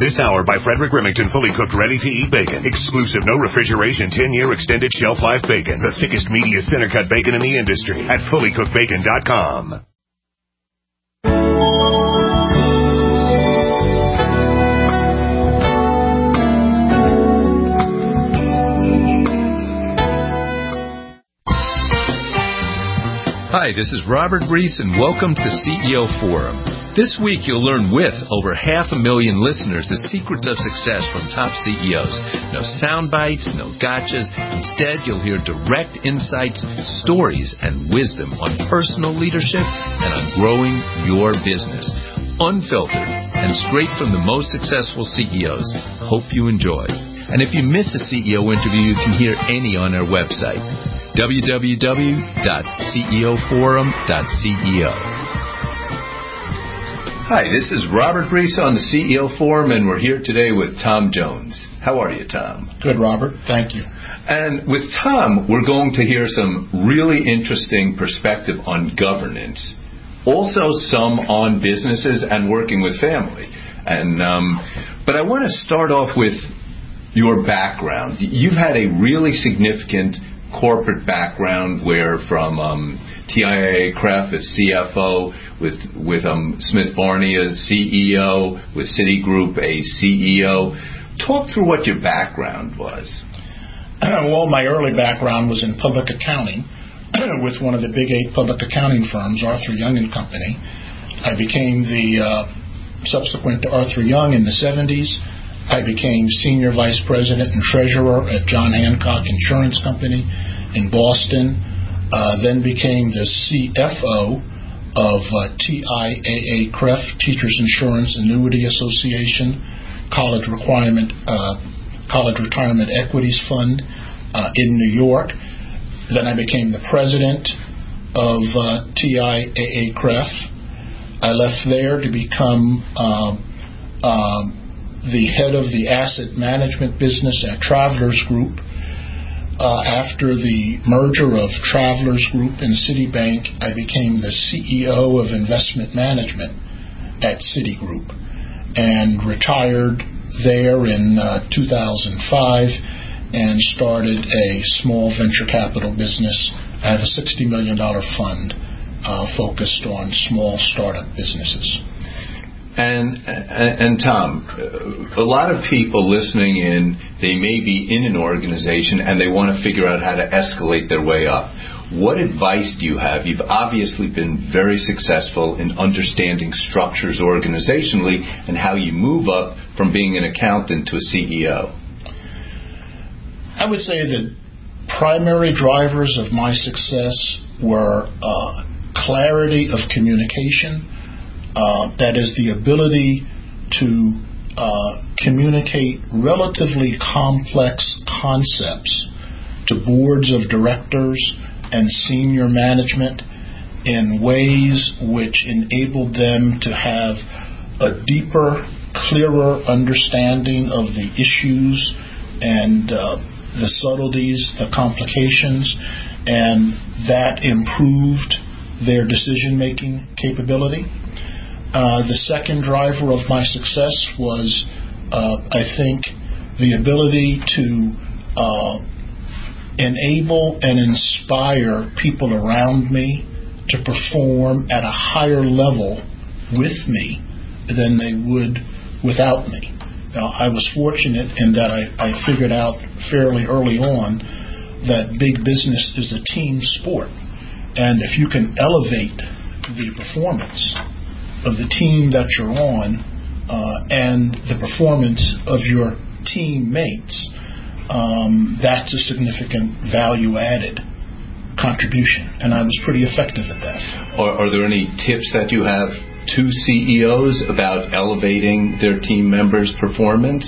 This hour by Frederick Remington, fully cooked, ready-to-eat bacon. Exclusive, no refrigeration, 10-year extended shelf life bacon. The thickest, meatiest center-cut bacon in the industry at fullycookedbacon.com. Hi, this is Robert Reese, and welcome to CEO Forum. This week, you'll learn with over 500,000 listeners the secrets of success from top CEOs. No sound bites, no gotchas. Instead, you'll hear direct insights, stories, and wisdom on personal leadership and on growing your business. Unfiltered and straight from the most successful CEOs. Hope you enjoy. And if you miss a CEO interview, you can hear any on our website, www.ceoforum.co. Hi, this is Robert Reese on the CEO Forum, and we're here today with Tom Jones. How are you, Tom? Good, Robert. Thank you. And with Tom, we're going to hear some really interesting perspective on governance, also some on businesses and working with family. And but I want to start off with your background. You've had a really significant corporate background, where from TIAA-CREF as CFO, with Smith Barney as CEO, with Citigroup a CEO. Talk through what your background was. Well, my early background was in public accounting with one of the big 8 public accounting firms, Arthur Young and Company. I became subsequent to Arthur Young in the 70s, I became Senior Vice President and Treasurer at John Hancock Insurance Company in Boston, then became the CFO of TIAA-CREF, Teachers Insurance Annuity Association, College Retirement Equities Fund in New York. Then I became the President of TIAA-CREF. I left there to become the head of the asset management business at Travelers Group. After the merger of Travelers Group and Citibank, I became the CEO of investment management at Citigroup and retired there in 2005 and started a small venture capital business. I have a $60 million fund focused on small startup businesses. And Tom, a lot of people listening in, they may be in an organization and they want to figure out how to escalate their way up. What advice do you have? You've obviously been very successful in understanding structures organizationally and how you move up from being an accountant to a CEO. I would say the primary drivers of my success were clarity of communication. That is the ability to communicate relatively complex concepts to boards of directors and senior management in ways which enabled them to have a deeper, clearer understanding of the issues and the subtleties, the complications, and that improved their decision-making capability. The second driver of my success was, I think, the ability to enable and inspire people around me to perform at a higher level with me than they would without me. Now, I was fortunate in that I figured out fairly early on that big business is a team sport. And if you can elevate the performance of the team that you're on and the performance of your teammates, that's a significant value-added contribution. And I was pretty effective at that. Are there any tips that you have to CEOs about elevating their team members' performance?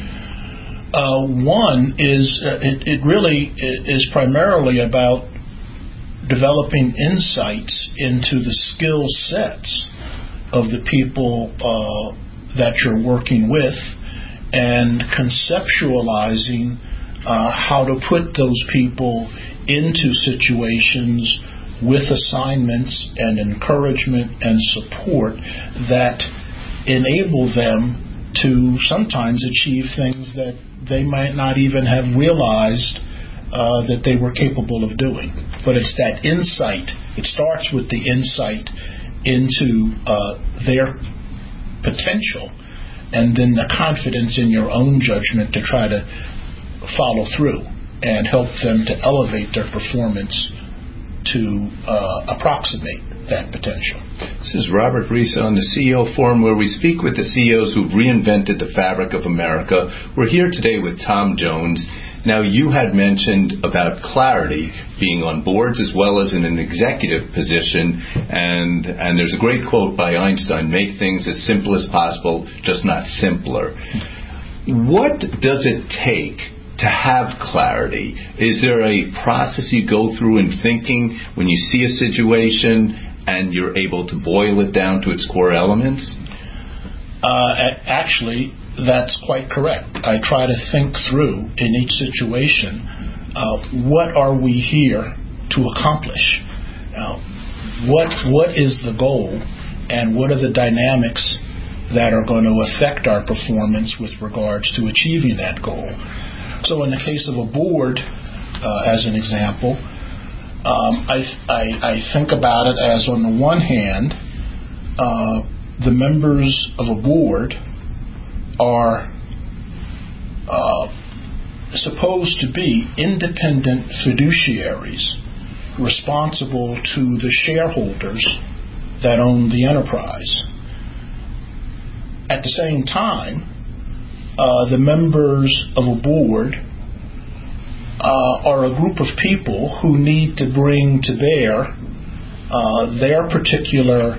One is it really is primarily about developing insights into the skill sets of the people that you're working with and conceptualizing how to put those people into situations with assignments and encouragement and support that enable them to sometimes achieve things that they might not even have realized that they were capable of doing. But it's that insight. It starts with the insight into their potential, and then the confidence in your own judgment to try to follow through and help them to elevate their performance to approximate that potential. This is Robert Reese on the CEO Forum, where we speak with the CEOs who've reinvented the fabric of America. We're here today with Tom Jones. Now, you had mentioned about clarity being on boards as well as in an executive position, and there's a great quote by Einstein: "Make things as simple as possible, just not simpler." What does it take to have clarity? Is there a process you go through in thinking when you see a situation and you're able to boil it down to its core elements? Actually, that's quite correct. I try to think through in each situation, what are we here to accomplish? What is the goal, and what are the dynamics that are going to affect our performance with regards to achieving that goal? So in the case of a board, as an example, I think about it as, on the one hand, the members of a board are supposed to be independent fiduciaries responsible to the shareholders that own the enterprise. At the same time, the members of a board are a group of people who need to bring to bear their particular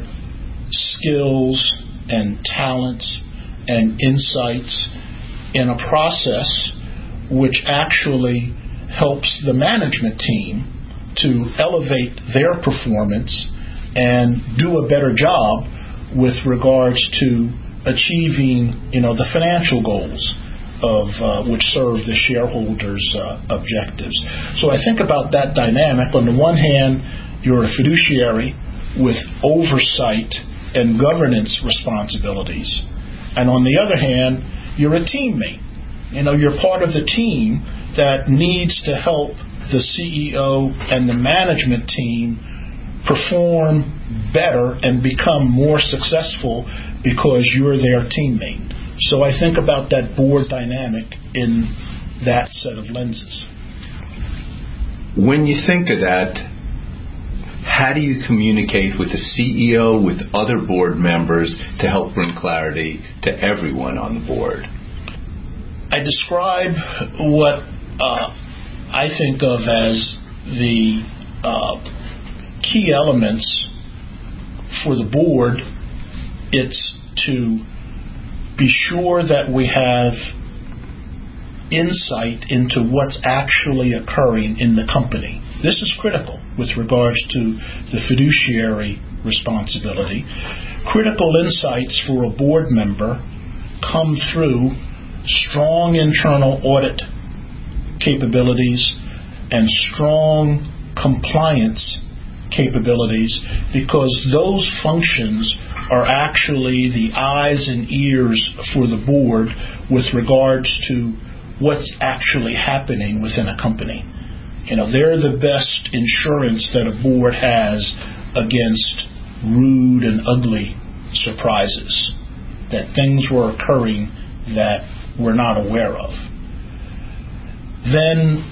skills and talents and insights in a process which actually helps the management team to elevate their performance and do a better job with regards to achieving, the financial goals of which serve the shareholders' objectives. So I think about that dynamic. On the one hand, you're a fiduciary with oversight and governance responsibilities, and on the other hand, you're a teammate. You're part of the team that needs to help the CEO and the management team perform better and become more successful because you're their teammate. So I think about that board dynamic in that set of lenses. When you think of that, how do you communicate with the CEO, with other board members, to help bring clarity to everyone on the board? I describe what I think of as the key elements for the board. It's to be sure that we have insight into what's actually occurring in the company. This is critical with regards to the fiduciary responsibility. Critical insights for a board member come through strong internal audit capabilities and strong compliance capabilities, because those functions are actually the eyes and ears for the board with regards to what's actually happening within a company. They're the best insurance that a board has against rude and ugly surprises, that things were occurring that we're not aware of. Then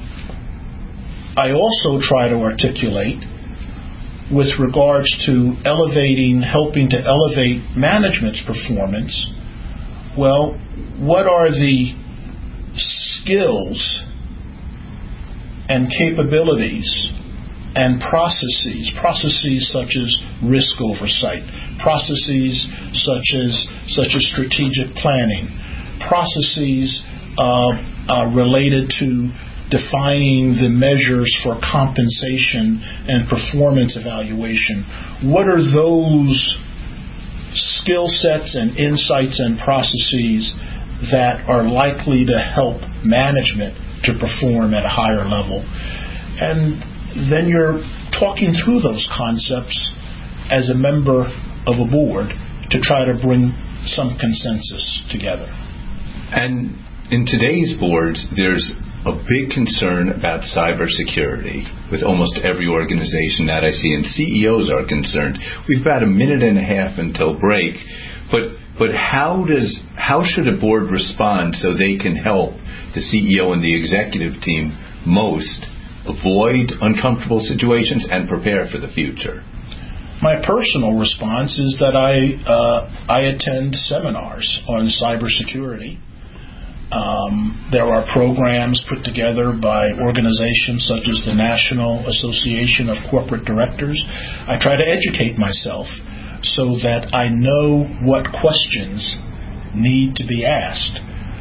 I also try to articulate, with regards to helping to elevate management's performance, well, what are the skills and capabilities and processes such as risk oversight, processes such as strategic planning, processes related to defining the measures for compensation and performance evaluation. What are those skill sets and insights and processes that are likely to help management to perform at a higher level? And then you're talking through those concepts as a member of a board to try to bring some consensus together. And in today's boards, there's a big concern about cybersecurity with almost every organization that I see, and CEOs are concerned. We've got a minute and a half until break, but how should a board respond so they can help the CEO and the executive team most avoid uncomfortable situations and prepare for the future? My personal response is that I attend seminars on cybersecurity. There are programs put together by organizations such as the National Association of Corporate Directors. I try to educate myself so that I know what questions need to be asked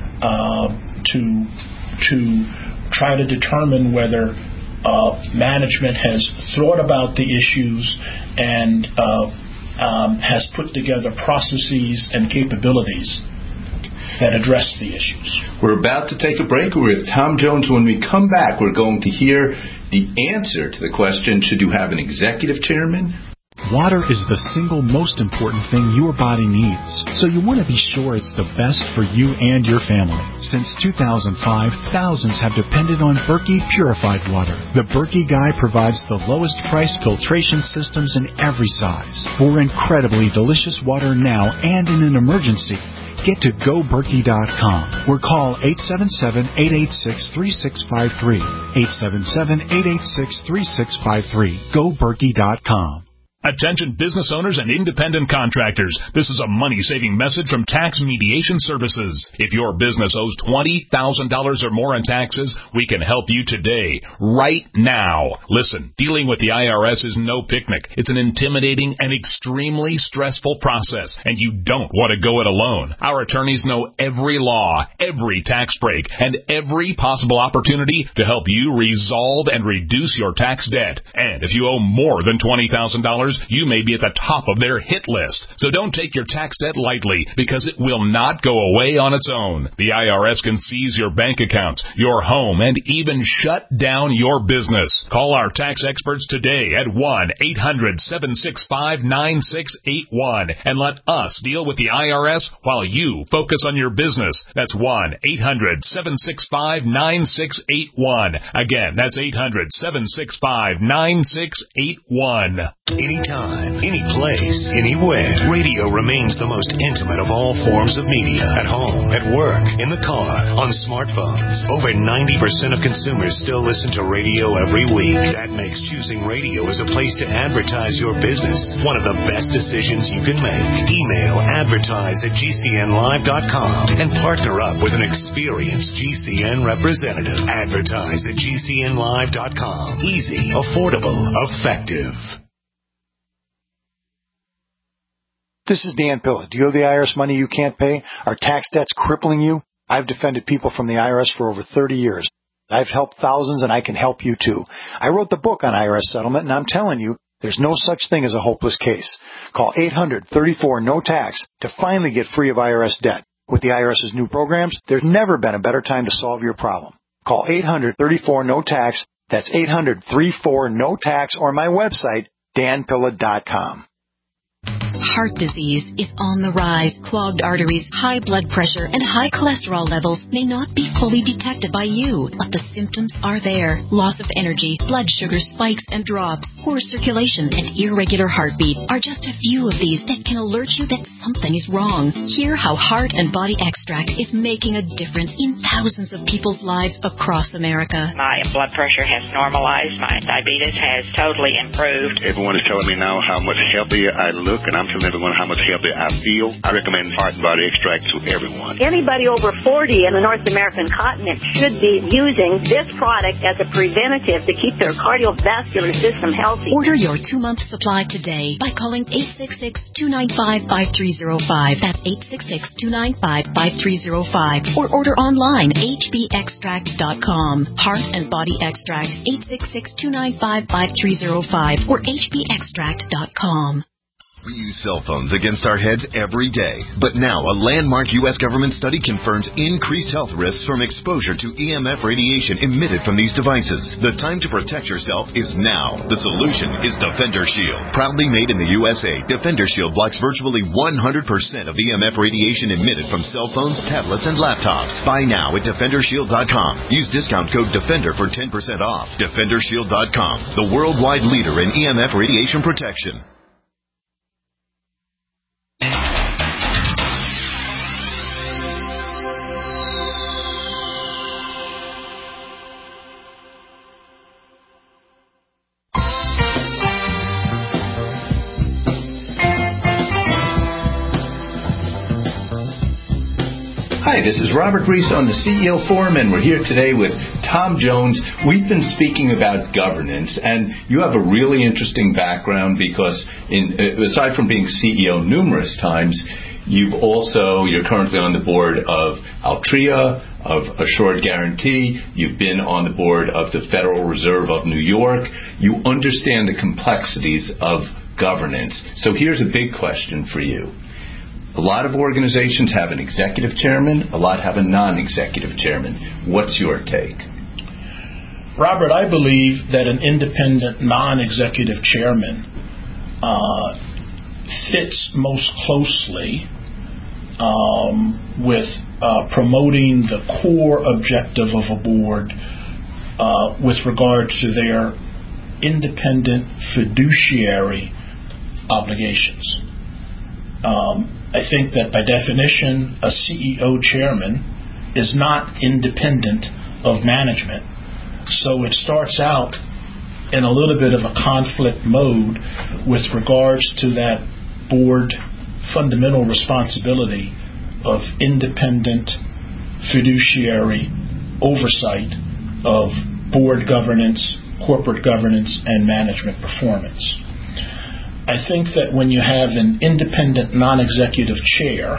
to try to determine whether management has thought about the issues and has put together processes and capabilities that address the issues. We're about to take a break. We're with Tom Jones. When we come back, we're going to hear the answer to the question, should you have an executive chairman? Water is the single most important thing your body needs, so you want to be sure it's the best for you and your family. Since 2005, thousands have depended on Berkey purified water. The Berkey Guy provides the lowest price filtration systems in every size. For incredibly delicious water now and in an emergency, get to GoBerkey.com or call 877-886-3653. 877-886-3653. GoBerkey.com. Attention business owners and independent contractors. This is a money-saving message from Tax Mediation Services. If your business owes $20,000 or more in taxes, we can help you today, right now. Listen, dealing with the IRS is no picnic. It's an intimidating and extremely stressful process, and you don't want to go it alone. Our attorneys know every law, every tax break, and every possible opportunity to help you resolve and reduce your tax debt. And if you owe more than $20,000, you may be at the top of their hit list. So don't take your tax debt lightly, because it will not go away on its own. The IRS can seize your bank accounts, your home, and even shut down your business. Call our tax experts today at 1-800-765-9681 and let us deal with the IRS while you focus on your business. That's 1-800-765-9681. Again, that's 800-765-9681. Anytime, any place, anywhere. Radio remains the most intimate of all forms of media. At home, at work, in the car, on smartphones. Over 90% of consumers still listen to radio every week. That makes choosing radio as a place to advertise your business one of the best decisions you can make. Email advertise@gcnlive.com and partner up with an experienced GCN representative. Advertise@gcnlive.com. Easy, affordable, effective. This is Dan Pilla. Do you owe the IRS money you can't pay? Are tax debts crippling you? I've defended people from the IRS for over 30 years. I've helped thousands, and I can help you too. I wrote the book on IRS settlement, and I'm telling you, there's no such thing as a hopeless case. Call 800-34-NO-TAX to finally get free of IRS debt. With the IRS's new programs, there's never been a better time to solve your problem. Call 800-34-NO-TAX. That's 800-34-NO-TAX, or my website, danpilla.com. Heart disease is on the rise. Clogged arteries, high blood pressure, and high cholesterol levels may not be fully detected by you, but the symptoms are there. Loss of energy, blood sugar spikes and drops, poor circulation, and irregular heartbeat are just a few of these that can alert you that something is wrong. Hear how Heart and Body Extract is making a difference in thousands of people's lives across America. My blood pressure has normalized. My diabetes has totally improved. Everyone is telling me now how much healthier I look, and I'm telling everyone how much healthier I feel. I recommend Heart and Body Extract to everyone. Anybody over 40 in the North American continent should be using this product as a preventative to keep their cardiovascular system healthy. Order your 2-month supply today by calling 866-295-5305. That's 866-295-5305. Or order online, hbextract.com. Heart and Body Extract, 866-295-5305 or hbextract.com. We use cell phones against our heads every day. But now, a landmark U.S. government study confirms increased health risks from exposure to EMF radiation emitted from these devices. The time to protect yourself is now. The solution is Defender Shield. Proudly made in the USA, Defender Shield blocks virtually 100% of EMF radiation emitted from cell phones, tablets, and laptops. Buy now at DefenderShield.com. Use discount code DEFENDER for 10% off. DefenderShield.com, the worldwide leader in EMF radiation protection. Hi, this is Robert Reese on the CEO Forum, and we're here today with Tom Jones. We've been speaking about governance, and you have a really interesting background because, aside from being CEO numerous times, you're currently on the board of Altria, of Assured Guaranty. You've been on the board of the Federal Reserve of New York. You understand the complexities of governance. So here's a big question for you. A lot of organizations have an executive chairman. A lot have a non-executive chairman. What's your take? Robert, I believe that an independent non-executive chairman fits most closely with promoting the core objective of a board with regard to their independent fiduciary obligations. I think that by definition, a CEO chairman is not independent of management. So it starts out in a little bit of a conflict mode with regards to that board fundamental responsibility of independent fiduciary oversight of board governance, corporate governance, and management performance. I think that when you have an independent non-executive chair,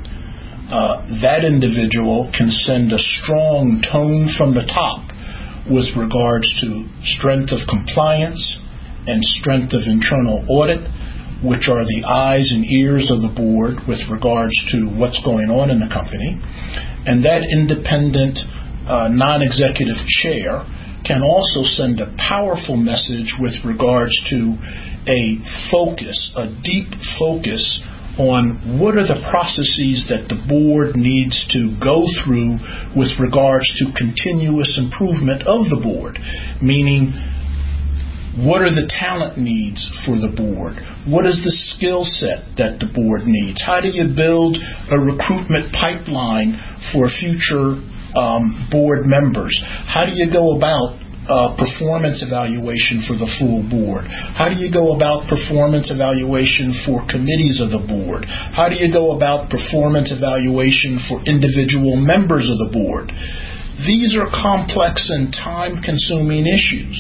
that individual can send a strong tone from the top with regards to strength of compliance and strength of internal audit, which are the eyes and ears of the board with regards to what's going on in the company. And that independent non-executive chair can also send a powerful message with regards to a deep focus on what are the processes that the board needs to go through with regards to continuous improvement of the board, meaning what are the talent needs for the board? What is the skill set that the board needs? How do you build a recruitment pipeline for future board members? How do you go about performance evaluation for the full board? How do you go about performance evaluation for committees of the board? How do you go about performance evaluation for individual members of the board? These are complex and time-consuming issues.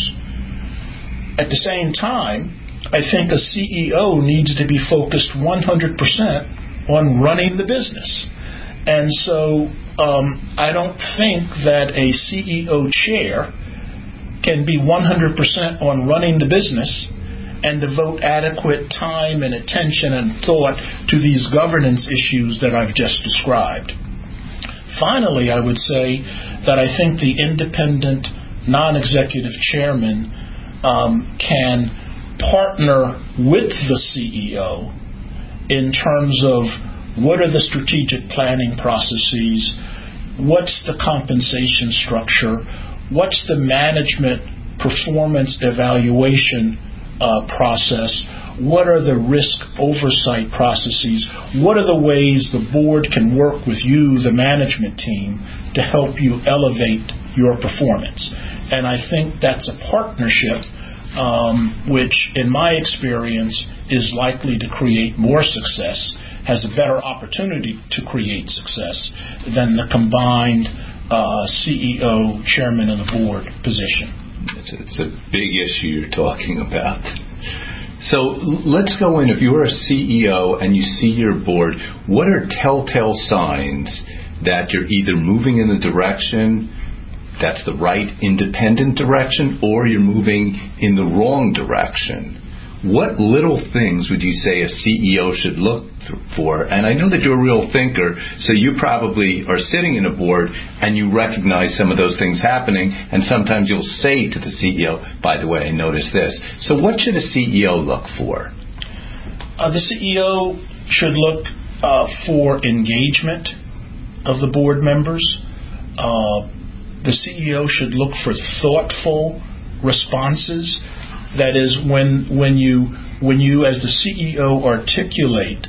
At the same time, I think a CEO needs to be focused 100% on running the business. And so I don't think that a CEO chair can be 100% on running the business and devote adequate time and attention and thought to these governance issues that I've just described. Finally, I would say that I think the independent non-executive chairman can partner with the CEO in terms of what are the strategic planning processes, what's the compensation structure, what's the management performance evaluation process, what are the risk oversight processes, what are the ways the board can work with you, the management team, to help you elevate your performance. And I think that's a partnership which, in my experience, is likely to create more success, has a better opportunity to create success than the combined CEO, chairman of the board position. It's a big issue you're talking about. So let's go in. If you're a CEO and you see your board, what are telltale signs that you're either moving in the direction that's the right independent direction or you're moving in the wrong direction? what little things would you say a CEO should look for? And I know that you're a real thinker, so you probably are sitting in a board and you recognize some of those things happening, and sometimes you'll say to the CEO, by the way, notice this. So what should a CEO look for? The CEO should look for engagement of the board members. The CEO should look for thoughtful responses. That is, when you as the CEO articulate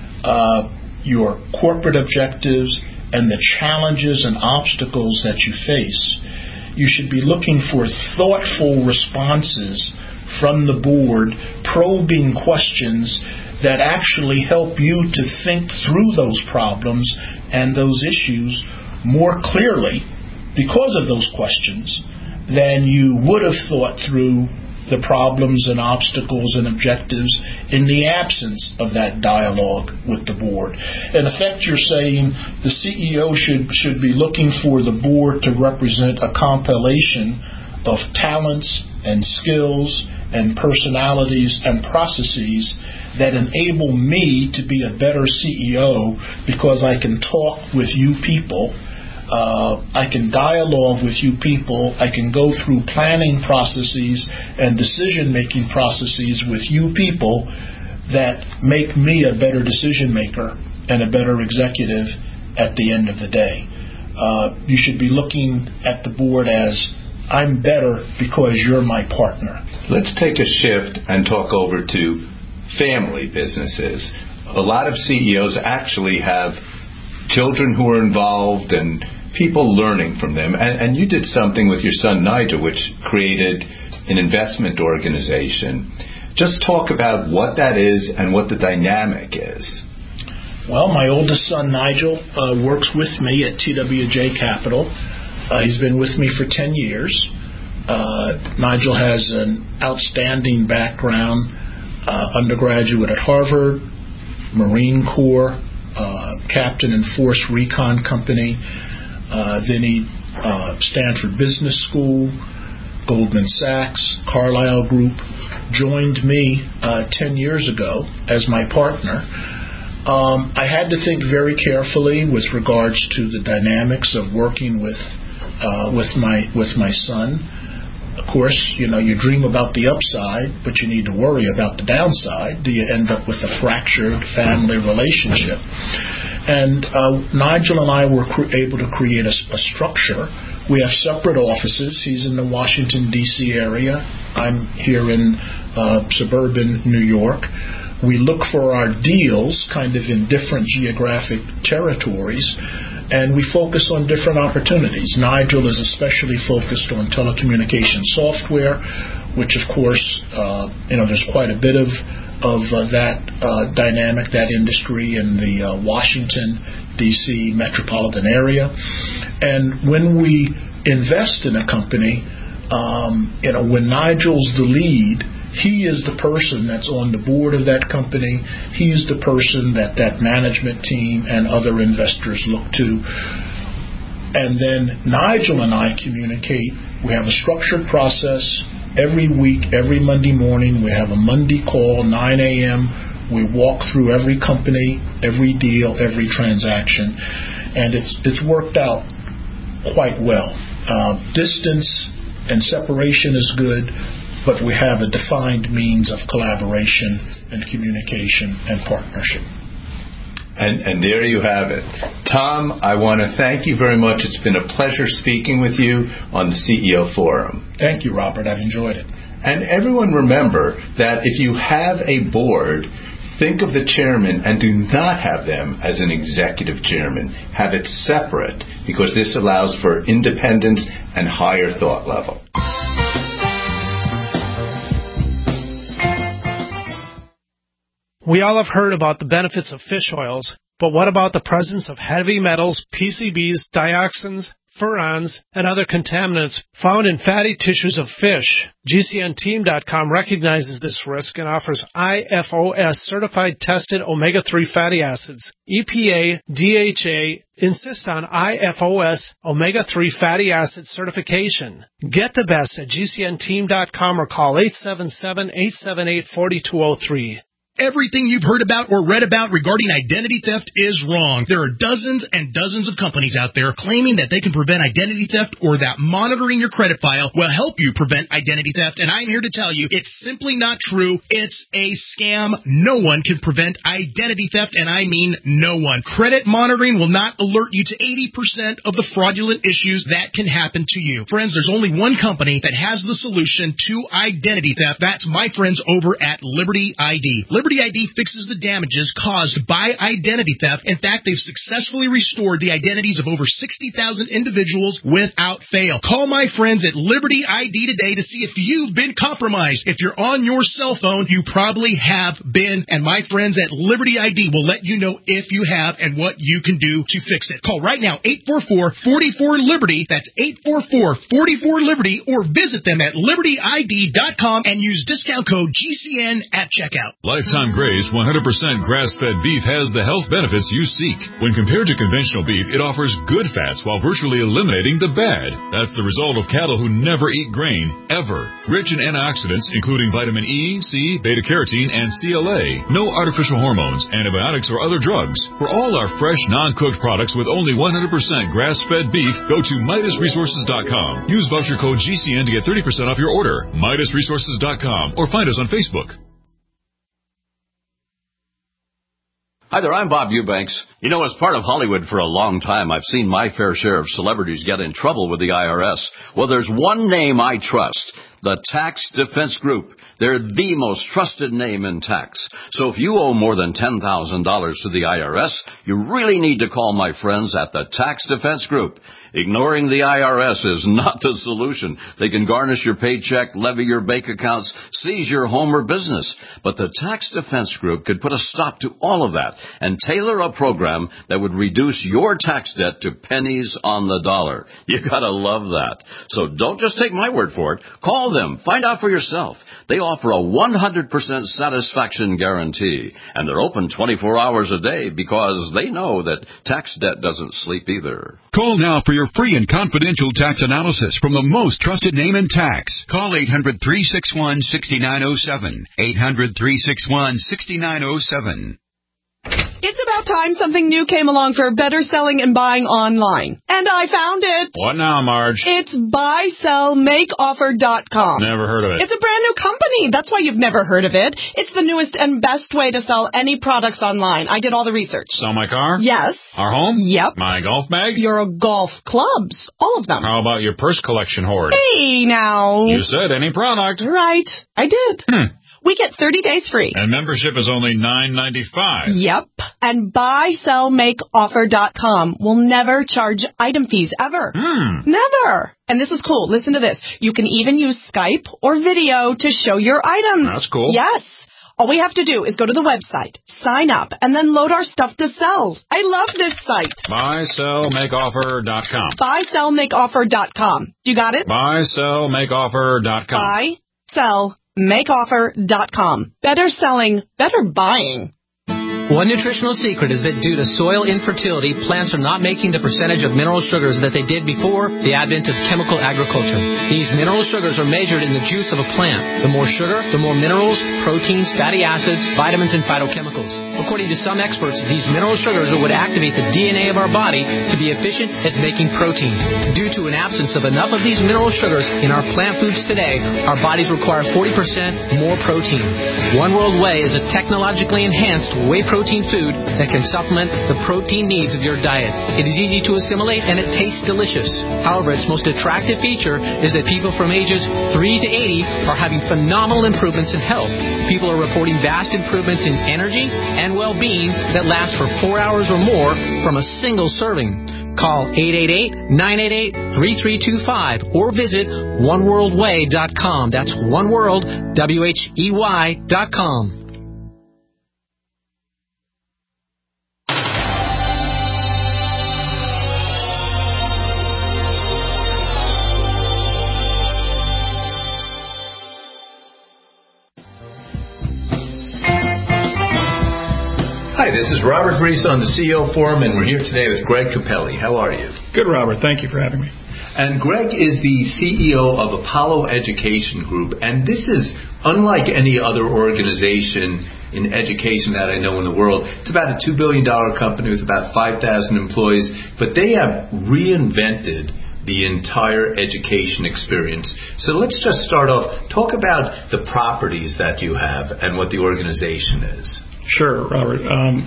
your corporate objectives and the challenges and obstacles that you face, you should be looking for thoughtful responses from the board, probing questions that actually help you to think through those problems and those issues more clearly because of those questions than you would have thought through the problems and obstacles and objectives in the absence of that dialogue with the board. In effect, you're saying the CEO should be looking for the board to represent a compilation of talents and skills and personalities and processes that enable me to be a better CEO because I can talk with you people. I can dialogue with you people. I can go through planning processes and decision-making processes with you people that make me a better decision maker and a better executive at the end of the day. You should be looking at the board as, I'm better because you're my partner. Let's take a shift and talk over to family businesses. A lot of CEOs actually have children who are involved and people learning from them. And you did something with your son Nigel, which created an investment organization. Just talk about what that is and what the dynamic is. Well, my oldest son Nigel works with me at TWJ Capital. He's been with me for 10 years. Nigel has an outstanding background, undergraduate at Harvard, Marine Corps, captain in Force Recon Company. Then he Stanford Business School, Goldman Sachs, Carlyle Group, joined me 10 years ago as my partner. I had to think very carefully with regards to the dynamics of working with my son. Of course, you dream about the upside, but you need to worry about the downside. Do you end up with a fractured family relationship? And Nigel and I were able to create a structure. We have separate offices. He's in the Washington, D.C. area. I'm here in suburban New York. We look for our deals kind of in different geographic territories, and we focus on different opportunities. Nigel is especially focused on telecommunication software, which, of course, there's quite a bit of that dynamic, that industry in the Washington, D.C. metropolitan area. And when we invest in a company, when Nigel's the lead, he is the person that's on the board of that company. He's the person that management team and other investors look to. And then Nigel and I communicate. We have a structured process every week, every Monday morning. We have a Monday call, 9 a.m. We walk through every company, every deal, every transaction. And it's worked out quite well. Distance and separation is good, but we have a defined means of collaboration and communication and partnership. And there you have it. Tom, I want to thank you very much. It's been a pleasure speaking with you on the CEO Forum. Thank you, Robert. I've enjoyed it. And everyone remember that if you have a board, think of the chairman and do not have them as an executive chairman. Have it separate, because this allows for independence and higher thought level. We all have heard about the benefits of fish oils, but what about the presence of heavy metals, PCBs, dioxins, furans, and other contaminants found in fatty tissues of fish. GCNteam.com recognizes this risk and offers IFOS certified tested omega-3 fatty acids. EPA, DHA insist on IFOS omega-3 fatty acid certification. Get the best at GCNteam.com or call 877-878-4203. Everything you've heard about or read about regarding identity theft is wrong. There are dozens and dozens of companies out there claiming that they can prevent identity theft or that monitoring your credit file will help you prevent identity theft, and I'm here to tell you it's simply not true. It's a scam. No one can prevent identity theft, and I mean no one. Credit monitoring will not alert you to 80% of the fraudulent issues that can happen to you. Friends, there's only one company that has the solution to identity theft. That's my friends over at Liberty ID. Liberty ID fixes the damages caused by identity theft. In fact, they've successfully restored the identities of over 60,000 individuals without fail. Call my friends at Liberty ID today to see if you've been compromised. If you're on your cell phone, you probably have been, and my friends at Liberty ID will let you know if you have and what you can do to fix it. Call right now, 844-44-LIBERTY. That's 844-44-LIBERTY, or visit them at libertyid.com and use discount code GCN at checkout. Lifetime Graze 100% grass-fed beef has the health benefits you seek. When compared to conventional beef, it offers good fats while virtually eliminating the bad. That's the result of cattle who never eat grain, ever. Rich in antioxidants, including vitamin E, C, beta-carotene, and CLA. No artificial hormones, antibiotics, or other drugs. For all our fresh, non-cooked products with only 100% grass-fed beef, go to MidasResources.com. Use voucher code GCN to get 30% off your order. MidasResources.com, or find us on Facebook. Hi there, I'm Bob Eubanks. You know, as part of Hollywood for a long time, I've seen my fair share of celebrities get in trouble with the IRS. Well, there's one name I trust, the Tax Defense Group. They're the most trusted name in tax. So if you owe more than $10,000 to the IRS, you really need to call my friends at the Tax Defense Group. Ignoring the IRS is not the solution. They can garnish your paycheck, levy your bank accounts, seize your home or business. But the Tax Defense Group could put a stop to all of that and tailor a program that would reduce your tax debt to pennies on the dollar. You gotta love that. So don't just take my word for it. Call them. Find out for yourself. They offer a 100% satisfaction guarantee, and they're open 24 hours a day because they know that tax debt doesn't sleep either. Call now for your free and confidential tax analysis from the most trusted name in tax. Call 800-361-6907. 800-361-6907. It's about time something new came along for better selling and buying online. And I found it. What now, Marge? It's buysellmakeoffer.com. Never heard of it. It's a brand new company. That's why you've never heard of it. It's the newest and best way to sell any products online. I did all the research. Sell my car? Yes. Our home? Yep. My golf bag? Your golf clubs. All of them. How about your purse collection hoard? Hey, now. You said any product. Right. I did. We get 30 days free. And membership is only $9.95. Yep. And buysellmakeoffer.com will never charge item fees, ever. Never. And this is cool. Listen to this. You can even use Skype or video to show your items. That's cool. Yes. All we have to do is go to the website, sign up, and then load our stuff to sell. I love this site. Buysellmakeoffer.com. Buysellmakeoffer.com. You got it? Buysellmakeoffer.com. Buysellmakeoffer.com. Better selling, better buying. One nutritional secret is that due to soil infertility, plants are not making the percentage of mineral sugars that they did before the advent of chemical agriculture. These mineral sugars are measured in the juice of a plant. The more sugar, the more minerals, proteins, fatty acids, vitamins, and phytochemicals. According to some experts, these mineral sugars are what activate the DNA of our body to be efficient at making protein. Due to an absence of enough of these mineral sugars in our plant foods today, our bodies require 40% more protein. One World Whey is a technologically enhanced whey protein food that can supplement the protein needs of your diet. It is easy to assimilate and it tastes delicious. However, its most attractive feature is that people from ages 3 to 80 are having phenomenal improvements in health. People are reporting vast improvements in energy and well-being that last for 4 hours or more from a single serving. Call 888-988-3325 or visit oneworldwhey.com. That's oneworld, WHEY.com. this is Robert Reese on the CEO Forum, and we're here today with Greg Capelli. How are you? Good, Robert. Thank you for having me. And Greg is the CEO of Apollo Education Group, and this is unlike any other organization in education that I know in the world. It's about a $2 billion company with about 5,000 employees, but they have reinvented the entire education experience. So let's just start off. Talk about the properties that you have and what the organization is. Sure, Robert.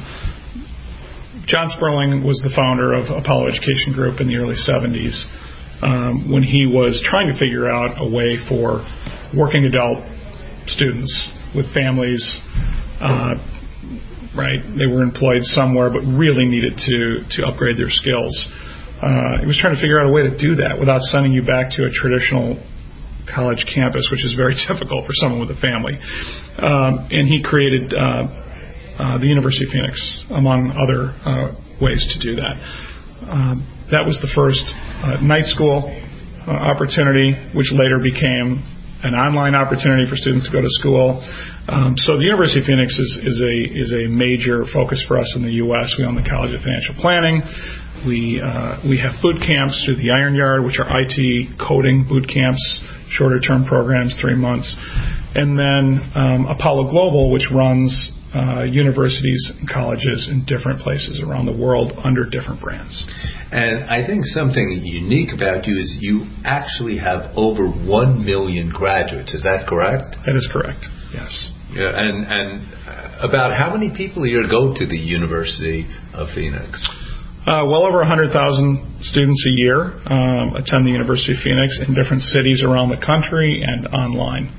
John Sperling was the founder of Apollo Education Group in the early 70s when he was trying to figure out a way for working adult students with families, right? They were employed somewhere but really needed to upgrade their skills. He was trying to figure out a way to do that without sending you back to a traditional college campus, which is very difficult for someone with a family. And he created the University of Phoenix, among other ways to do that. That was the first night school opportunity, which later became an online opportunity for students to go to school. So the University of Phoenix is a major focus for us in the U.S. We own the College of Financial Planning. We have boot camps through the Iron Yard, which are IT coding boot camps, shorter term programs, 3 months. And then Apollo Global, which runs universities and colleges in different places around the world under different brands. And I think something unique about you is you actually have over 1 million graduates. Is that correct? That is correct, yes. Yeah, and about how many people a year go to the University of Phoenix? Well over 100,000 students a year attend the University of Phoenix in different cities around the country and online.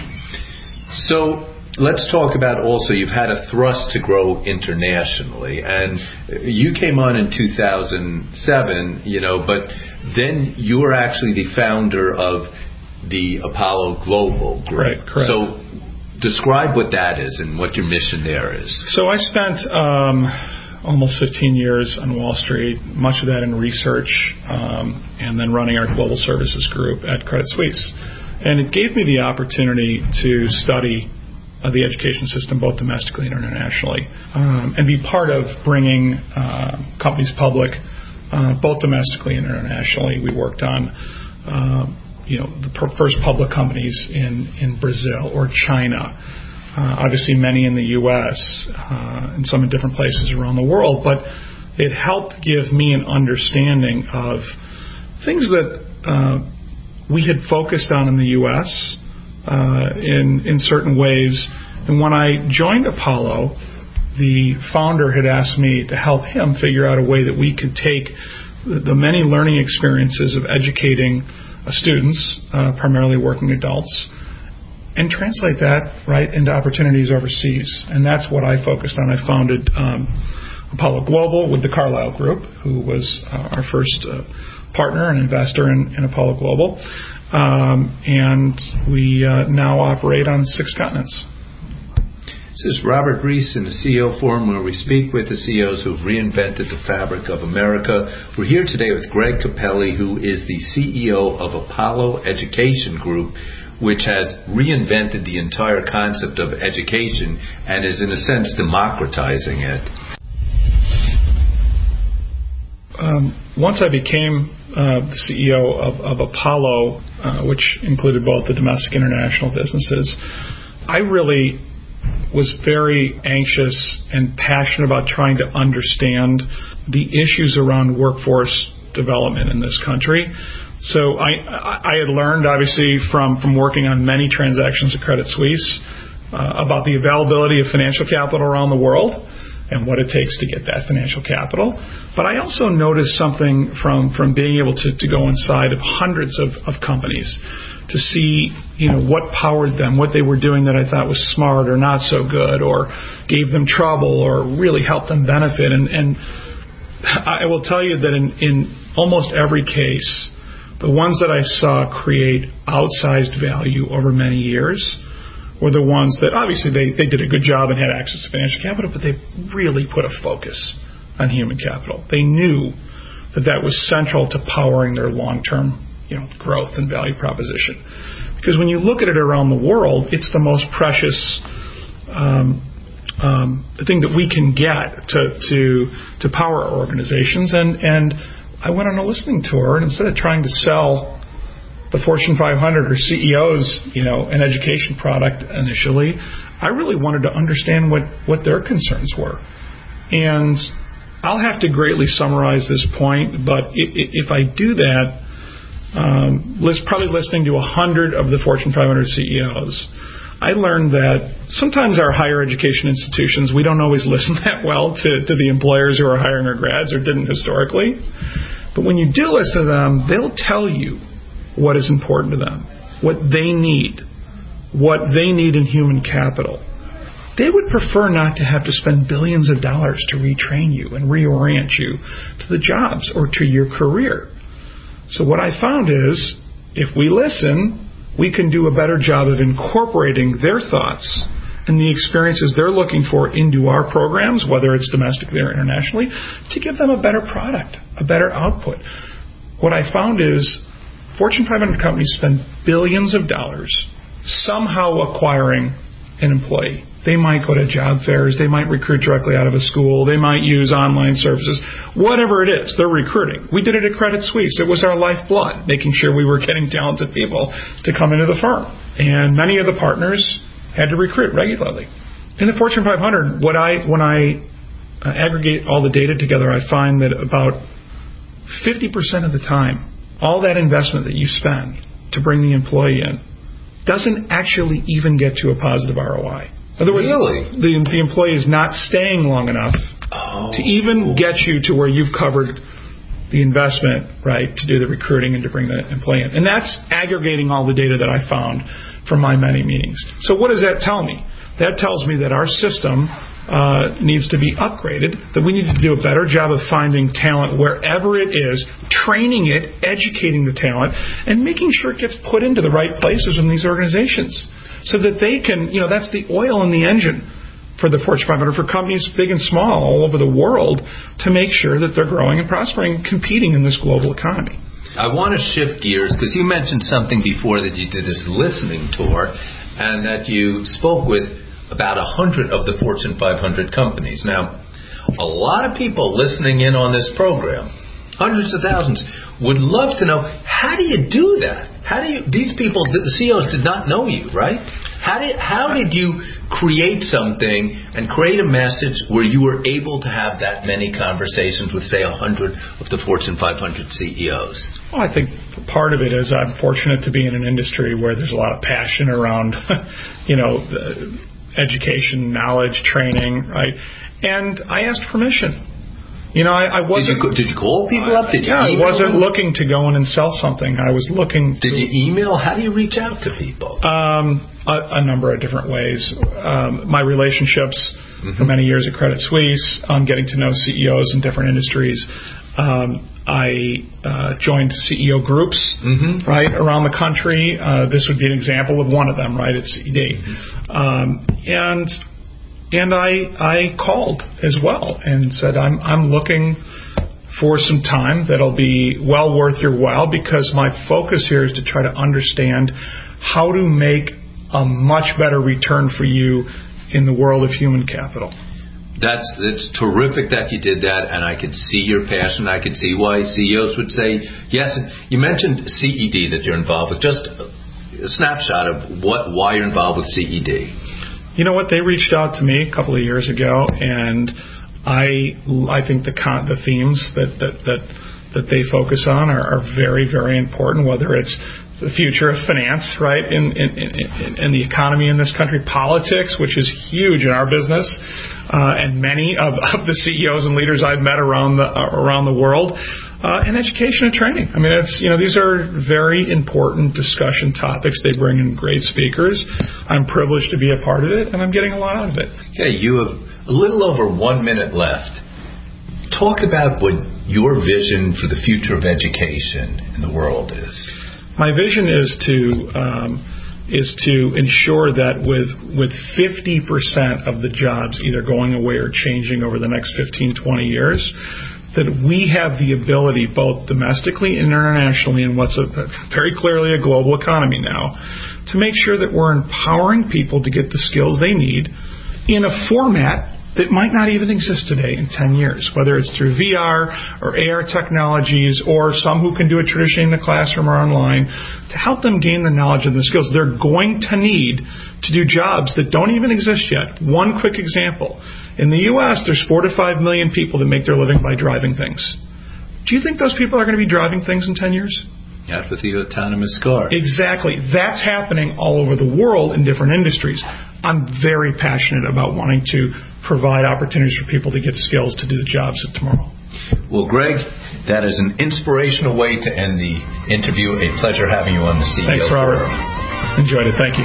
So let's talk about also, you've had a thrust to grow internationally, and you came on in 2007, but then you were actually the founder of the Apollo Global Group. Right, correct. So describe what that is and what your mission there is. So I spent almost 15 years on Wall Street, much of that in research, and then running our global services group at Credit Suisse. And it gave me the opportunity to study the education system, both domestically and internationally, and be part of bringing companies public, both domestically and internationally. We worked on, the first public companies in Brazil or China, obviously many in the U.S. And some in different places around the world. But it helped give me an understanding of things that we had focused on in the U.S. In certain ways. And when I joined Apollo, the founder had asked me to help him figure out a way that we could take the many learning experiences of educating students, primarily working adults, and translate that right into opportunities overseas. And that's what I focused on. I founded Apollo Global with the Carlyle Group, who was our first partner and investor in Apollo Global. And we now operate on 6 continents. This is Robert Reese in the CEO Forum, where we speak with the CEOs who've reinvented the fabric of America. We're here today with Greg Capelli, who is the CEO of Apollo Education Group, which has reinvented the entire concept of education and is, in a sense, democratizing it. Once I became the CEO of Apollo, which included both the domestic and international businesses, I really was very anxious and passionate about trying to understand the issues around workforce development in this country. So I had learned, obviously, from working on many transactions at Credit Suisse about the availability of financial capital around the world and what it takes to get that financial capital. But I also noticed something from being able to go inside of hundreds of companies to see, what powered them, what they were doing that I thought was smart or not so good or gave them trouble or really helped them benefit. And I will tell you that in almost every case, the ones that I saw create outsized value over many years were the ones that obviously they did a good job and had access to financial capital, but they really put a focus on human capital. They knew that was central to powering their long-term growth and value proposition. Because when you look at it around the world, it's the most precious thing that we can get to power our organizations. And I went on a listening tour, and instead of trying to sell the Fortune 500 or CEOs, an education product initially, I really wanted to understand what their concerns were. And I'll have to greatly summarize this point, but if I do that, probably listening to 100 of the Fortune 500 CEOs, I learned that sometimes our higher education institutions, we don't always listen that well to the employers who are hiring our grads or didn't historically. But when you do listen to them, they'll tell you what is important to them, what they need in human capital. They would prefer not to have to spend billions of dollars to retrain you and reorient you to the jobs or to your career. So what I found is, if we listen, we can do a better job of incorporating their thoughts and the experiences they're looking for into our programs, whether it's domestically or internationally, to give them a better product, a better output. What I found is Fortune 500 companies spend billions of dollars somehow acquiring an employee. They might go to job fairs. They might recruit directly out of a school. They might use online services. Whatever it is, they're recruiting. We did it at Credit Suisse. It was our lifeblood, making sure we were getting talented people to come into the firm. And many of the partners had to recruit regularly. In the Fortune 500, when I aggregate all the data together, I find that about 50% of the time, all that investment that you spend to bring the employee in doesn't actually even get to a positive ROI. In other words, really? The employee is not staying long enough to even get you to where you've covered the investment, right, to do the recruiting and to bring the employee in. And that's aggregating all the data that I found from my many meetings. So what does that tell me? That tells me that our system needs to be upgraded, that we need to do a better job of finding talent wherever it is, training it, educating the talent, and making sure it gets put into the right places in these organizations so that they can, that's the oil in the engine for the Fortune 500, for companies big and small all over the world, to make sure that they're growing and prospering and competing in this global economy. I want to shift gears because you mentioned something before, that you did this listening tour and that you spoke with about 100 of the Fortune 500 companies. Now, a lot of people listening in on this program, hundreds of thousands, would love to know, how do you do that? These people, the CEOs did not know you, right? How did you create something and create a message where you were able to have that many conversations with, say, 100 of the Fortune 500 CEOs? Well, I think part of it is I'm fortunate to be in an industry where there's a lot of passion around, education, knowledge, training, right? And I asked permission. I wasn't. Did you call people up? I wasn't looking to go in and sell something. I was looking. Did you email? How do you reach out to people? A number of different ways. My relationships for many years at Credit Suisse, getting to know CEOs in different industries. I joined CEO groups, right, around the country. This would be an example of one of them, right, at CED. And I called as well and said, I'm looking for some time that'll be well worth your while, because my focus here is to try to understand how to make a much better return for you in the world of human capital. It's terrific that you did that, and I could see your passion. I could see why CEOs would say yes. You mentioned CED that you're involved with. Just a snapshot of why you're involved with CED. You know what? They reached out to me a couple of years ago, and I think the themes that they focus on are very, very important. Whether it's the future of finance, right, in the economy in this country, politics, which is huge in our business, and many of the CEOs and leaders I've met around the world, and education and training. I mean, these are very important discussion topics. They bring in great speakers. I'm privileged to be a part of it, and I'm getting a lot out of it. Okay, you have a little over 1 minute left. Talk about what your vision for the future of education in the world is. My vision is to ensure that with 50% of the jobs either going away or changing over the next 15, 20 years, that we have the ability, both domestically and internationally, in what's very clearly a global economy now, to make sure that we're empowering people to get the skills they need in a format that might not even exist today in 10 years, whether it's through VR or AR technologies or some who can do it traditionally in the classroom or online, to help them gain the knowledge and the skills they're going to need to do jobs that don't even exist yet. One quick example. In the U.S., there's 4 to 5 million people that make their living by driving things. Do you think those people are going to be driving things in 10 years? Not with the autonomous car. Exactly. That's happening all over the world in different industries. I'm very passionate about wanting to provide opportunities for people to get skills to do the jobs of tomorrow. Well, Greg, that is an inspirational way to end the interview. A pleasure having you on the CEO. Thanks, Robert. Enjoyed it. Thank you.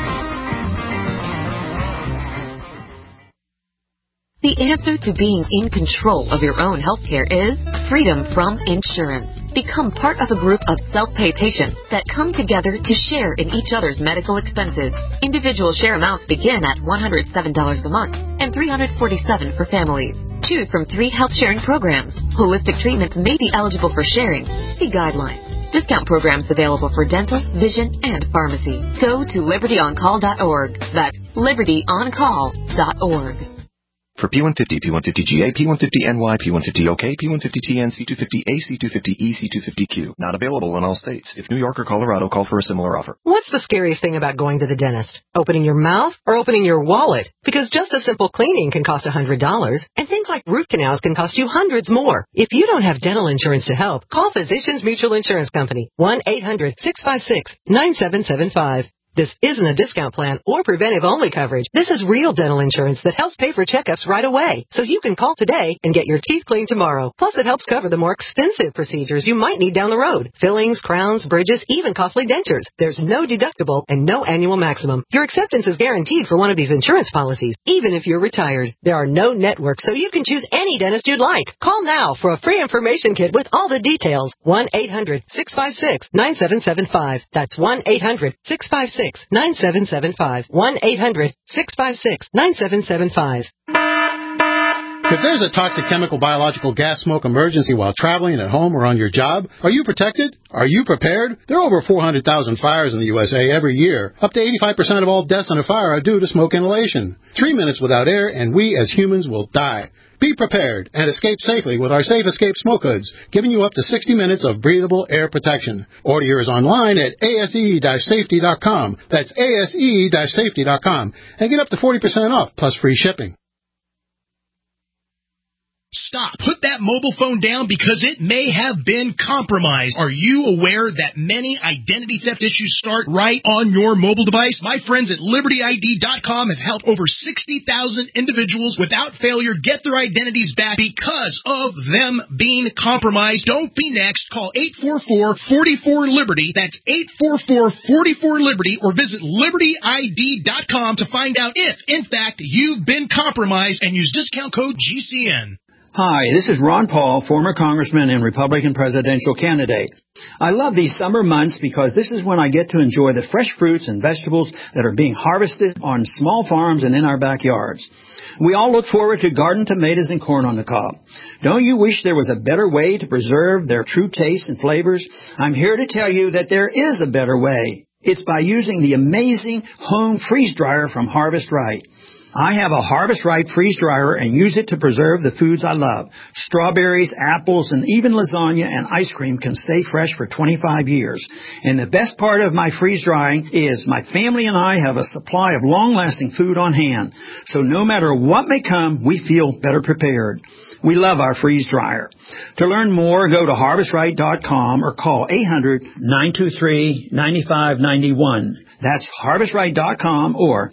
The answer to being in control of your own healthcare is freedom from insurance. Become part of a group of self-pay patients that come together to share in each other's medical expenses. Individual share amounts begin at $107 a month and $347 for families. Choose from 3 health-sharing programs. Holistic treatments may be eligible for sharing. See guidelines. Discount programs available for dental, vision, and pharmacy. Go to libertyoncall.org. That's libertyoncall.org. For P150, P150GA, P150NY, P150OK, P150TN, C250A, C250E, C250Q. Not available in all states. If New York or Colorado, call for a similar offer. What's the scariest thing about going to the dentist? Opening your mouth or opening your wallet? Because just a simple cleaning can cost $100, and things like root canals can cost you hundreds more. If you don't have dental insurance to help, call Physicians Mutual Insurance Company, 1-800-656-9775. This isn't a discount plan or preventive-only coverage. This is real dental insurance that helps pay for checkups right away, so you can call today and get your teeth cleaned tomorrow. Plus, it helps cover the more expensive procedures you might need down the road. Fillings, crowns, bridges, even costly dentures. There's no deductible and no annual maximum. Your acceptance is guaranteed for one of these insurance policies, even if you're retired. There are no networks, so you can choose any dentist you'd like. Call now for a free information kit with all the details. 1-800-656-9775. That's 1-800-656-9775. 1-800-656-9775. If there's a toxic chemical, biological, gas, smoke emergency while traveling at home or on your job, are you protected? Are you prepared? There are over 400,000 fires in the USA every year. Up to 85% of all deaths in a fire are due to smoke inhalation. 3 minutes without air and we as humans will die. Be prepared and escape safely with our Safe Escape Smoke Hoods, giving you up to 60 minutes of breathable air protection. Order yours online at ase-safety.com. That's ase-safety.com. And get up to 40% off plus free shipping. Stop. Put that mobile phone down because it may have been compromised. Are you aware that many identity theft issues start right on your mobile device? My friends at LibertyID.com have helped over 60,000 individuals without failure get their identities back because of them being compromised. Don't be next. Call 844-44-LIBERTY. That's 844-44-LIBERTY or visit LibertyID.com to find out if, in fact, you've been compromised and use discount code GCN. Hi, this is Ron Paul, former congressman and Republican presidential candidate. I love these summer months because this is when I get to enjoy the fresh fruits and vegetables that are being harvested on small farms and in our backyards. We all look forward to garden tomatoes and corn on the cob. Don't you wish there was a better way to preserve their true taste and flavors? I'm here to tell you that there is a better way. It's by using the amazing home freeze dryer from Harvest Right. I have a Harvest Right freeze dryer and use it to preserve the foods I love. Strawberries, apples, and even lasagna and ice cream can stay fresh for 25 years. And the best part of my freeze drying is my family and I have a supply of long-lasting food on hand. So no matter what may come, we feel better prepared. We love our freeze dryer. To learn more, go to harvestright.com or call 800-923-9591. That's harvestright.com or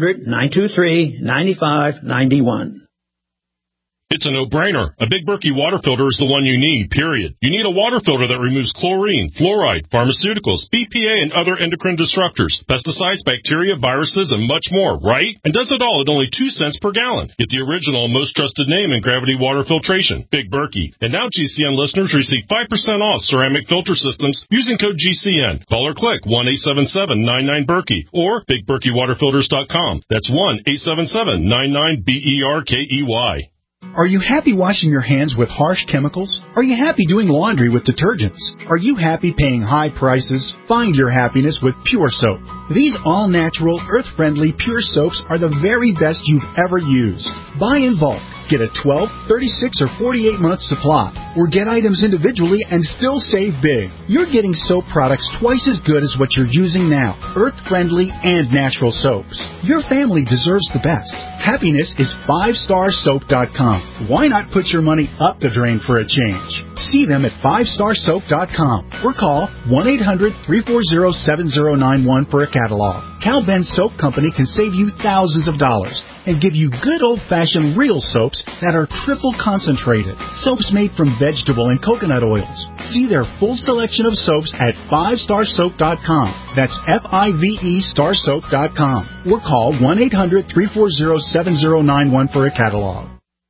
800-923-9591. It's a no-brainer. A Big Berkey water filter is the one you need, period. You need a water filter that removes chlorine, fluoride, pharmaceuticals, BPA, and other endocrine disruptors, pesticides, bacteria, viruses, and much more, right? And does it all at only 2 cents per gallon. Get the original, most trusted name in gravity water filtration, Big Berkey. And now GCN listeners receive 5% off ceramic filter systems using code GCN. Call or click 1-877-99-BERKEY or BigBerkeyWaterFilters.com. That's 1-877-99-BERKEY. Are you happy washing your hands with harsh chemicals? Are you happy doing laundry with detergents? Are you happy paying high prices? Find your happiness with Pure Soap. These all-natural, earth-friendly Pure Soaps are the very best you've ever used. Buy in bulk. Get a 12, 36, or 48-month supply. Or get items individually and still save big. You're getting soap products twice as good as what you're using now. Earth-friendly and natural soaps. Your family deserves the best. Happiness is 5starsoap.com. Why not put your money up the drain for a change? See them at 5starsoap.com or call 1-800-340-7091 for a catalog. Cal Ben Soap Company can save you thousands of dollars and give you good old-fashioned real soaps that are triple concentrated. Soaps made from vegetable and coconut oils. See their full selection of soaps at 5starsoap.com. That's F-I-V-E starsoap.com. Or call 1-800-340-7091 for a catalog.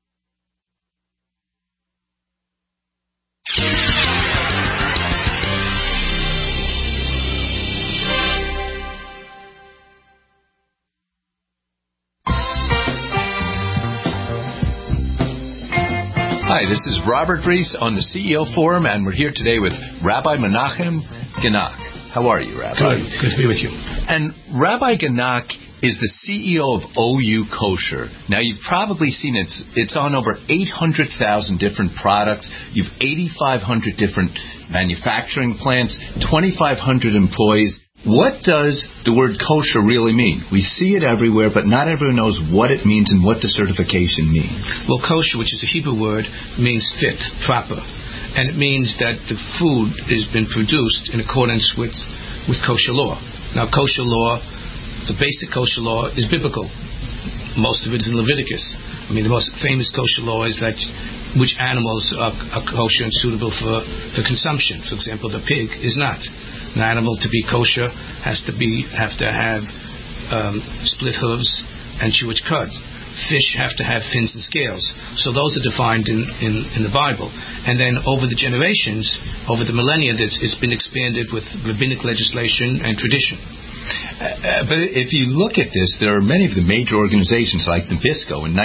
Hi, this is Robert Reese on the CEO Forum, and we're here today with Rabbi Menachem Genack. How are you, Rabbi? Good to be with you. And Rabbi Genack is the CEO of OU Kosher. Now, you've probably seen it's on over 800,000 different products. You've 8,500 different manufacturing plants, 2,500 employees. What does the word kosher really mean? We see it everywhere, but not everyone knows what it means and what the certification means. Well, kosher, which is a Hebrew word, means fit, proper. And it means that the food has been produced in accordance with kosher law. Now, kosher law, the basic kosher law, is biblical. Most of it is in Leviticus. I mean, the most famous kosher law is that which animals are kosher and suitable for consumption. For example, the pig is not. An animal to be kosher have to have split hooves and chewed cud. Fish have to have fins and scales. So those are defined in the Bible. And then over the generations, over the millennia, it's been expanded with rabbinic legislation and tradition. But if you look at this, there are many of the major organizations like Nabisco. In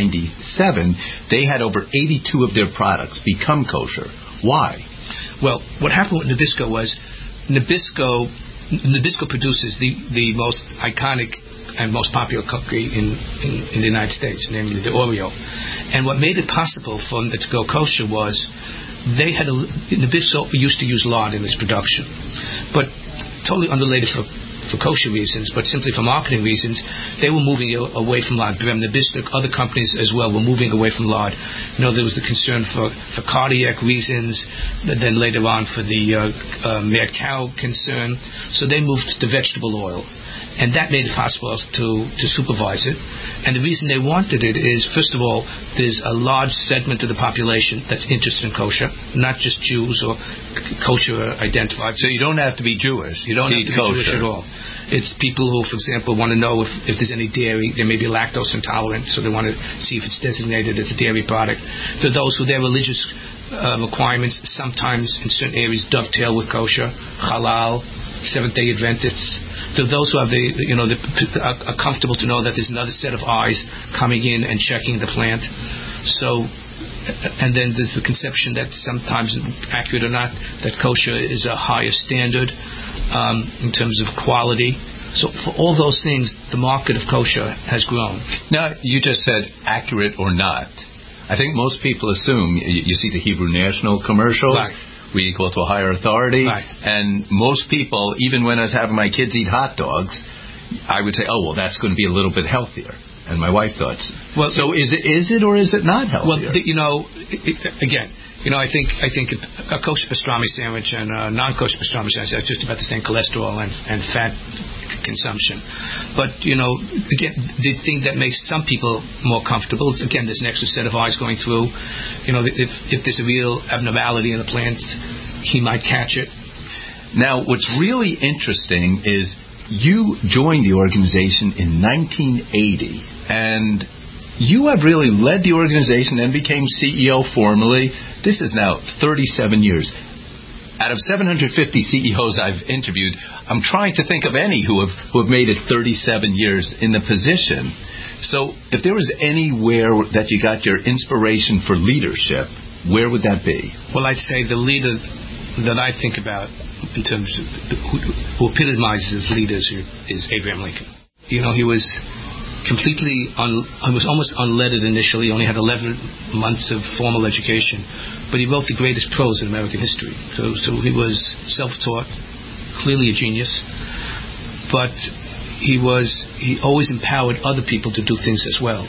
1997, they had over 82 of their products become kosher. Why? Well, what happened with Nabisco was Nabisco produces the most iconic and most popular cookie in the United States, namely the Oreo. And what made it possible for them to go kosher was Nabisco used to use lard in its production, but totally unrelated for kosher reasons, but simply for marketing reasons, they were moving away from lard. Brem Nabisco, other companies as well, were moving away from lard. There was the concern for cardiac reasons, then later on for the mad cow concern. So they moved to vegetable oil. And that made it possible to supervise it. And the reason they wanted it is, first of all, there's a large segment of the population that's interested in kosher, not just Jews or kosher identified. So you don't have to be Jewish. You don't have to be Jewish at all. It's people who, for example, want to know if there's any dairy. They may be lactose intolerant, so they want to see if it's designated as a dairy product. For those who their religious requirements sometimes in certain areas dovetail with kosher, halal, Seventh-day Adventists. To those who have are comfortable to know that there's another set of eyes coming in and checking the plant. So, and then there's the conception that sometimes, accurate or not, that kosher is a higher standard in terms of quality. So for all those things, the market of kosher has grown. Now, you just said accurate or not. I think most people assume, you see the Hebrew National commercials, right. We equal to a higher authority, right. And most people, even when I was having my kids eat hot dogs, I would say, oh, well, that's going to be a little bit healthier. And my wife thought, well, so is it or is it not healthier? Well, I think a kosher pastrami sandwich and a non-kosher pastrami sandwich are just about the same cholesterol and fat consumption. But, again, the thing that makes some people more comfortable is, again, there's an extra set of eyes going through. If there's a real abnormality in the plant, he might catch it. Now, what's really interesting is you joined the organization in 1980, and you have really led the organization and became CEO formally. This is now 37 years. Out of 750 CEOs I've interviewed, I'm trying to think of any who have made it 37 years in the position. So if there was anywhere that you got your inspiration for leadership, where would that be? Well, I'd say the leader that I think about in terms of who epitomizes leaders is Abraham Lincoln. He was completely I was almost unlettered initially. He only had 11 months of formal education, but he wrote the greatest prose in American history. So he was self-taught, clearly a genius, but he always empowered other people to do things as well.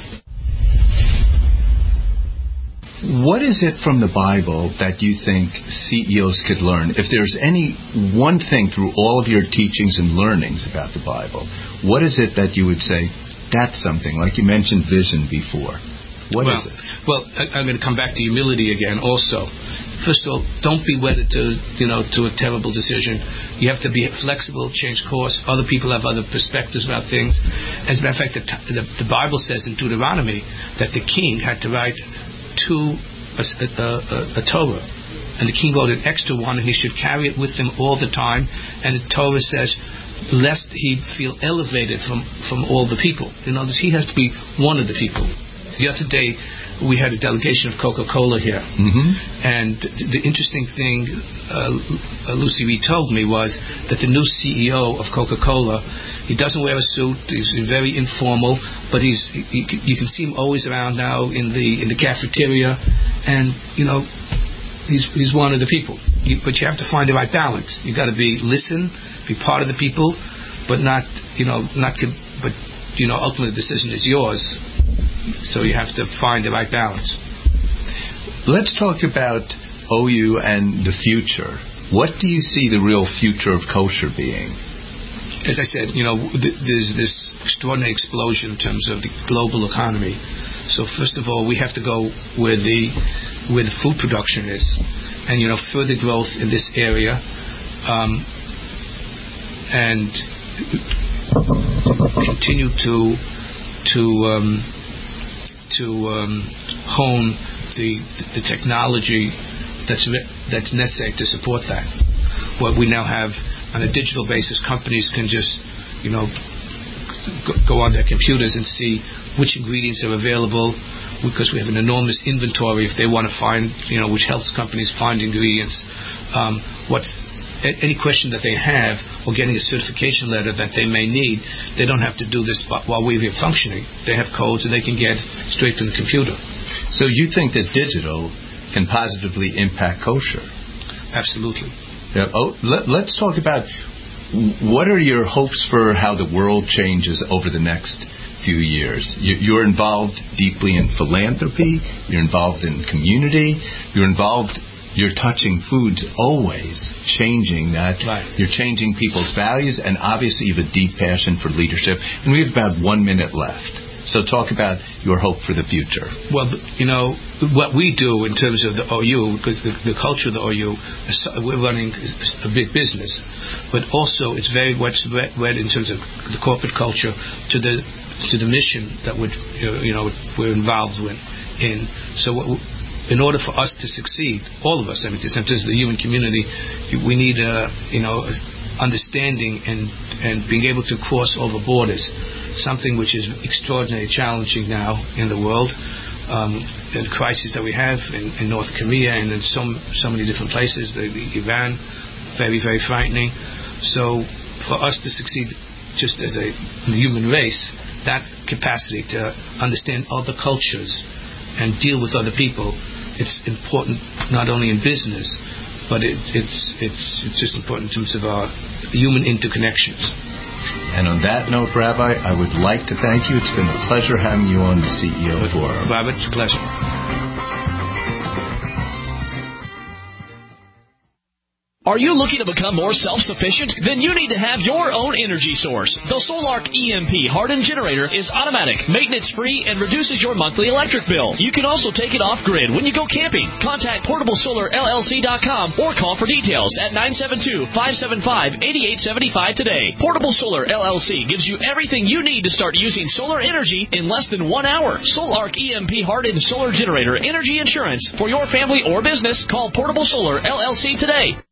What is it from the Bible that you think CEOs could learn? If there's any one thing through all of your teachings and learnings about the Bible, what is it that you would say, that's something, like you mentioned vision before? What is it? Well, I'm going to come back to humility again also. First of all, don't be wedded to a terrible decision. You have to be flexible, change course. Other people have other perspectives about things. As a matter of fact, the Bible says in Deuteronomy that the king had to write a Torah, and the king wrote an extra one, and he should carry it with him all the time. And the Torah says, lest he feel elevated from all the people. He has to be one of the people. The other day, we had a delegation of Coca-Cola here, and the interesting thing Lucy Reed told me was that the new CEO of Coca-Cola, he doesn't wear a suit. He's very informal, but you can see him always around now in the cafeteria, and he's one of the people. But you have to find the right balance. You got to listen, be part of the people, but ultimately the decision is yours. So you have to find the right balance. Let's talk about OU and the future. What do you see the real future of kosher being? As I said, there's this extraordinary explosion in terms of the global economy. So first of all, we have to go where the food production is, and further growth in this area, and continue to hone the technology that's necessary to support that. What we now have on a digital basis, companies can just go on their computers and see which ingredients are available, because we have an enormous inventory if they want to find, which helps companies find ingredients. Any question that they have, or getting a certification letter that they may need, they don't have to do this while we're functioning. They have codes and they can get straight to the computer. So you think that digital can positively impact kosher? Absolutely. Yeah. Let's talk about what are your hopes for how the world changes over the next few years. You're involved deeply in philanthropy. You're involved in community. You're touching foods always, changing that. Right. You're changing people's values, and obviously you have a deep passion for leadership. And we have about 1 minute left. So talk about your hope for the future. Well, what we do in terms of the OU, because the culture of the OU, we're running a big business, but also it's very much read in terms of the corporate culture to the mission that we're involved in. So in order for us to succeed, all of us, in terms of the human community, we need understanding and being able to cross over borders, something which is extraordinarily challenging now in the world. The crisis that we have in North Korea and in so many different places, Iran, very, very frightening. So for us to succeed just as a human race, that capacity to understand other cultures and deal with other people, it's important not only in business, but it's just important in terms of our human interconnections. And on that note, Rabbi, I would like to thank you. It's been a pleasure having you on the CEO Forum. Robert, it's a pleasure. Are you looking to become more self-sufficient? Then you need to have your own energy source. The Solark EMP hardened generator is automatic, maintenance-free, and reduces your monthly electric bill. You can also take it off-grid when you go camping. Contact PortableSolarLLC.com or call for details at 972-575-8875 today. Portable Solar LLC gives you everything you need to start using solar energy in less than 1 hour. Solark EMP hardened solar generator energy insurance for your family or business. Call Portable Solar LLC today.